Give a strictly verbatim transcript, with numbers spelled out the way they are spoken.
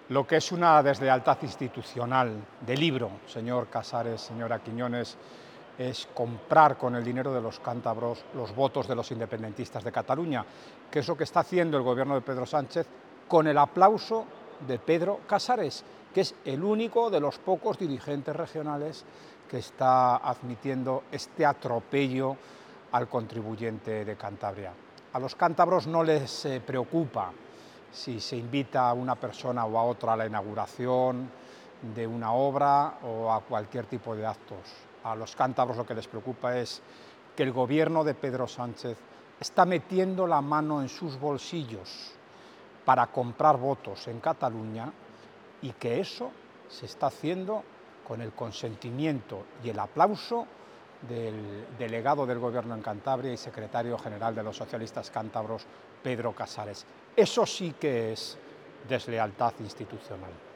Lo que es una deslealtad institucional de libro, señor Casares, señora Quiñones, es comprar con el dinero de los cántabros los votos de los independentistas de Cataluña, que es lo que está haciendo el gobierno de Pedro Sánchez con el aplauso de Pedro Casares, que es el único de los pocos dirigentes regionales que está admitiendo este atropello al contribuyente de Cantabria. A los cántabros no les eh, preocupa si se invita a una persona o a otra a la inauguración de una obra o a cualquier tipo de actos. A los cántabros lo que les preocupa es que el gobierno de Pedro Sánchez está metiendo la mano en sus bolsillos para comprar votos en Cataluña y que eso se está haciendo con el consentimiento y el aplauso del delegado del Gobierno en Cantabria y secretario general de los socialistas cántabros, Pedro Casares. Eso sí que es deslealtad institucional.